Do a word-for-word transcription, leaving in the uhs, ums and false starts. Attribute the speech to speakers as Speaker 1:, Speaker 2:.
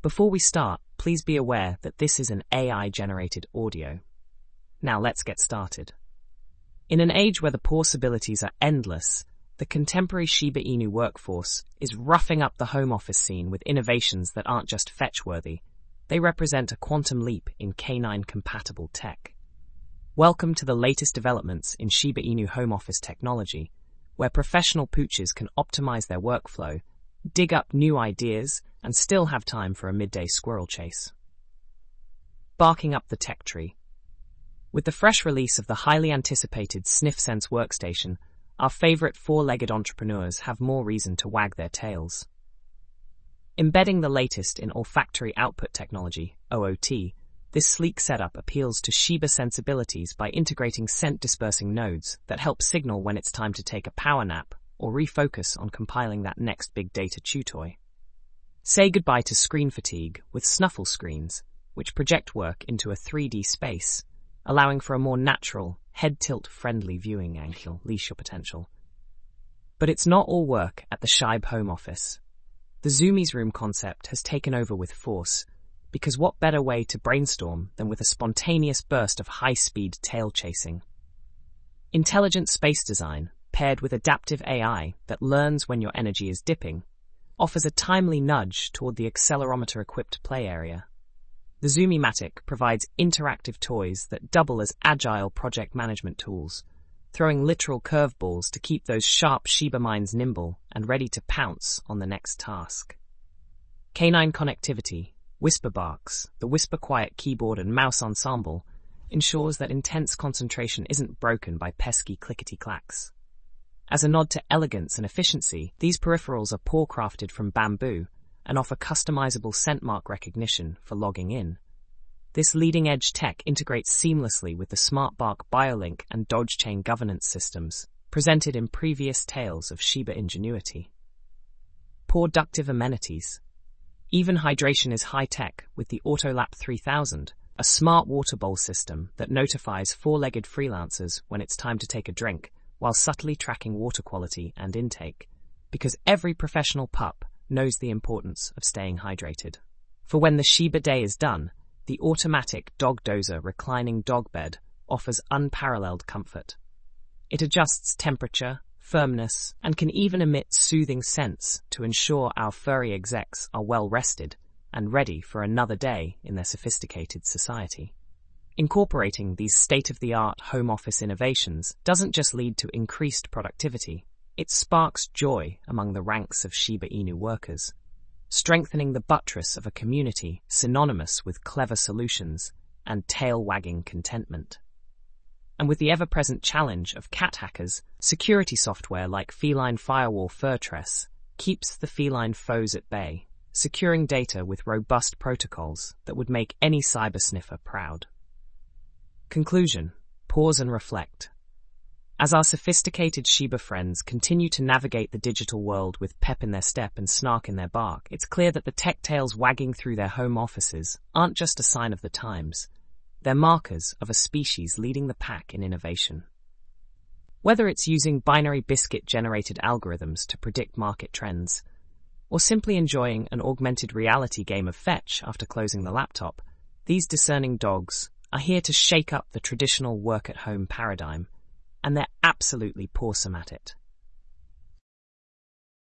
Speaker 1: Before we start, please be aware that this is an A I-generated audio. Now let's get started. In an age where the possibilities are endless, the contemporary Shiba Inu workforce is roughing up the home office scene with innovations that aren't just fetch-worthy. They represent a quantum leap in canine-compatible tech. Welcome to the latest developments in Shiba Inu home office technology, where professional pooches can optimize their workflow, dig up new ideas, and still have time for a midday squirrel chase. Barking up the tech tree. With the fresh release of the highly anticipated SniffSense workstation, our favorite four-legged entrepreneurs have more reason to wag their tails. Embedding the latest in olfactory output technology, O O T, this sleek setup appeals to Shiba sensibilities by integrating scent-dispersing nodes that help signal when it's time to take a power nap or refocus on compiling that next big data chew toy. Say goodbye to screen fatigue with snuffle screens, which project work into a three D space, allowing for a more natural, head-tilt-friendly viewing angle. Leash your potential. But it's not all work at the Shibe home office. The Zoomies room concept has taken over with force, because what better way to brainstorm than with a spontaneous burst of high-speed tail chasing? Intelligent space design, paired with adaptive A I that learns when your energy is dipping, offers a timely nudge toward the accelerometer-equipped play area. The Zoomy-matic provides interactive toys that double as agile project management tools, throwing literal curveballs to keep those sharp Shiba minds nimble and ready to pounce on the next task. Canine connectivity, Whisper Barks, the Whisper Quiet keyboard and mouse ensemble, ensures that intense concentration isn't broken by pesky clickety-clacks. As a nod to elegance and efficiency, these peripherals are paw-crafted from bamboo and offer customizable scent mark recognition for logging in. This leading-edge tech integrates seamlessly with the SmartBark BioLink and DodgeChain governance systems, presented in previous tales of Shiba ingenuity. Productive amenities. Even hydration is high-tech with the AutoLap three thousand, a smart water bowl system that notifies four-legged freelancers when it's time to take a drink, while subtly tracking water quality and intake, because every professional pup knows the importance of staying hydrated. For when the Shiba day is done, the automatic Dog Dozer reclining dog bed offers unparalleled comfort. It adjusts temperature, firmness, and can even emit soothing scents to ensure our furry execs are well rested and ready for another day in their sophisticated society. Incorporating these state-of-the-art home office innovations doesn't just lead to increased productivity, it sparks joy among the ranks of Shiba Inu workers, strengthening the buttress of a community synonymous with clever solutions and tail-wagging contentment. And with the ever-present challenge of cat hackers, security software like Feline Firewall Furtress keeps the feline foes at bay, securing data with robust protocols that would make any cyber sniffer proud. Conclusion. Pause and reflect. As our sophisticated Shiba friends continue to navigate the digital world with pep in their step and snark in their bark, it's clear that the tech tails wagging through their home offices aren't just a sign of the times. They're markers of a species leading the pack in innovation. Whether it's using binary biscuit-generated algorithms to predict market trends, or simply enjoying an augmented reality game of fetch after closing the laptop, these discerning dogs are here to shake up the traditional work-at-home paradigm, and they're absolutely pawsome at it.